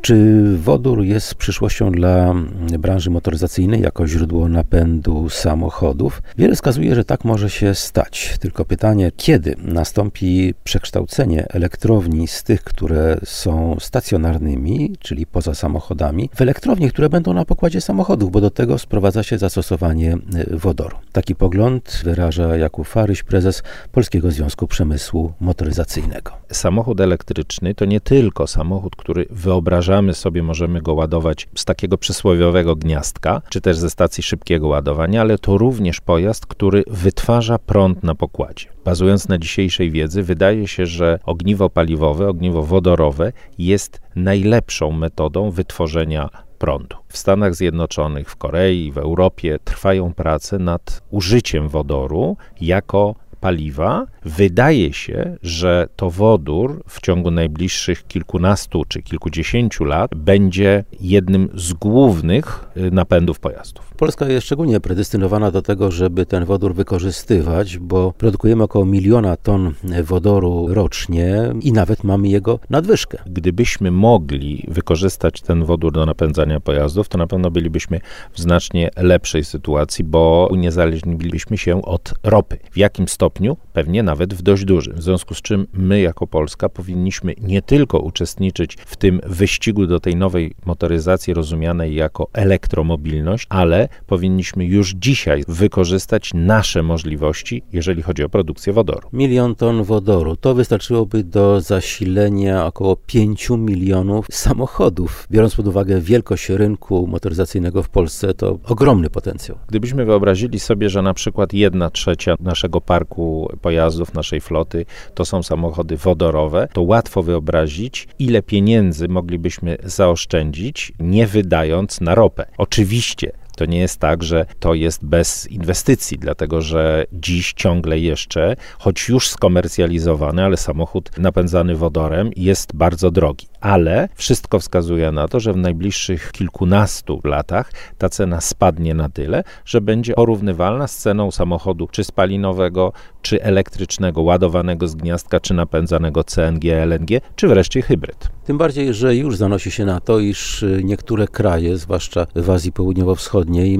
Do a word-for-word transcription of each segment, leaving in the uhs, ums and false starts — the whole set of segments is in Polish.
Czy wodór jest przyszłością dla branży motoryzacyjnej jako źródło napędu samochodów? Wiele wskazuje, że tak może się stać. Tylko pytanie, kiedy nastąpi przekształcenie elektrowni z tych, które są stacjonarnymi, czyli poza samochodami, w elektrownie, które będą na pokładzie samochodów, bo do tego sprowadza się zastosowanie wodoru. Taki pogląd wyraża Jakub Faryś, prezes Polskiego Związku Przemysłu Motoryzacyjnego. Samochód elektryczny to nie tylko samochód, który wyobrażamy sobie, możemy go ładować z takiego przysłowiowego gniazdka, czy też ze stacji szybkiego ładowania, ale to również pojazd, który wytwarza prąd na pokładzie. Bazując na dzisiejszej wiedzy, wydaje się, że ogniwo paliwowe, ogniwo wodorowe jest najlepszą metodą wytworzenia prądu. W Stanach Zjednoczonych, w Korei, w Europie trwają prace nad użyciem wodoru jako paliwa. Wydaje się, że to wodór w ciągu najbliższych kilkunastu czy kilkudziesięciu lat będzie jednym z głównych napędów pojazdów. Polska jest szczególnie predestynowana do tego, żeby ten wodór wykorzystywać, bo produkujemy około miliona ton wodoru rocznie i nawet mamy jego nadwyżkę. Gdybyśmy mogli wykorzystać ten wodór do napędzania pojazdów, to na pewno bylibyśmy w znacznie lepszej sytuacji, bo uniezależnilibyśmy się od ropy. W jakim stopniu? Pewnie nawet w dość dużym. W związku z czym my jako Polska powinniśmy nie tylko uczestniczyć w tym wyścigu do tej nowej motoryzacji rozumianej jako elektromobilność, ale powinniśmy już dzisiaj wykorzystać nasze możliwości, jeżeli chodzi o produkcję wodoru. Milion ton wodoru to wystarczyłoby do zasilenia około pięciu milionów samochodów. Biorąc pod uwagę wielkość rynku motoryzacyjnego w Polsce, to ogromny potencjał. Gdybyśmy wyobrazili sobie, że na przykład jedna trzecia naszego parku pojazdów, naszej floty to są samochody wodorowe, to łatwo wyobrazić, ile pieniędzy moglibyśmy zaoszczędzić, nie wydając na ropę. Oczywiście to nie jest tak, że to jest bez inwestycji, dlatego że dziś ciągle jeszcze, choć już skomercjalizowany, ale samochód napędzany wodorem jest bardzo drogi. Ale wszystko wskazuje na to, że w najbliższych kilkunastu latach ta cena spadnie na tyle, że będzie porównywalna z ceną samochodu czy spalinowego, czy elektrycznego, ładowanego z gniazdka, czy napędzanego C N G, L N G, czy wreszcie hybryd. Tym bardziej, że już zanosi się na to, iż niektóre kraje, zwłaszcza w Azji Południowo-Wschodniej,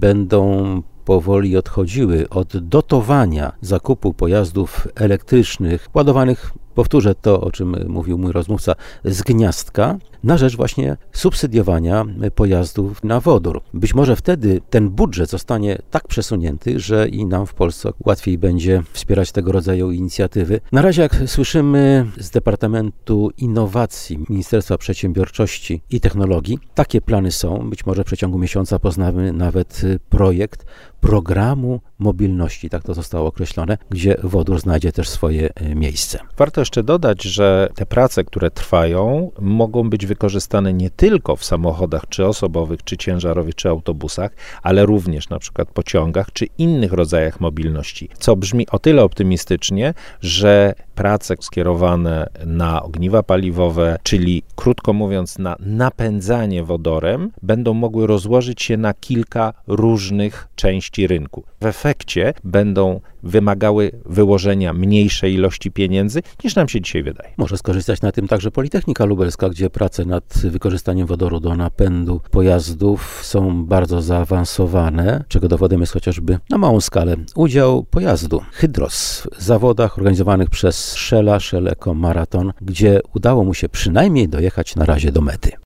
będą powoli odchodziły od dotowania zakupu pojazdów elektrycznych, ładowanych, powtórzę to, o czym mówił mój rozmówca, z gniazdka, na rzecz właśnie subsydiowania pojazdów na wodór. Być może wtedy ten budżet zostanie tak przesunięty, że i nam w Polsce łatwiej będzie wspierać tego rodzaju inicjatywy. Na razie, jak słyszymy z Departamentu Innowacji Ministerstwa Przedsiębiorczości i Technologii, takie plany są. Być może w przeciągu miesiąca poznamy nawet projekt programu mobilności, tak to zostało określone, gdzie wodór znajdzie też swoje miejsce. Warto jeszcze dodać, że te prace, które trwają, mogą być wykorzystane nie tylko w samochodach, czy osobowych, czy ciężarowych, czy autobusach, ale również na przykład pociągach, czy innych rodzajach mobilności, co brzmi o tyle optymistycznie, że prace skierowane na ogniwa paliwowe, czyli krótko mówiąc na napędzanie wodorem, będą mogły rozłożyć się na kilka różnych części rynku. W efekcie będą wymagały wyłożenia mniejszej ilości pieniędzy, niż nam się dzisiaj wydaje. Może skorzystać na tym także Politechnika Lubelska, gdzie prace nad wykorzystaniem wodoru do napędu pojazdów są bardzo zaawansowane, czego dowodem jest chociażby na małą skalę udział pojazdu Hydros w zawodach organizowanych przez Shella, Shell Eco Marathon, gdzie udało mu się przynajmniej dojechać na razie do mety.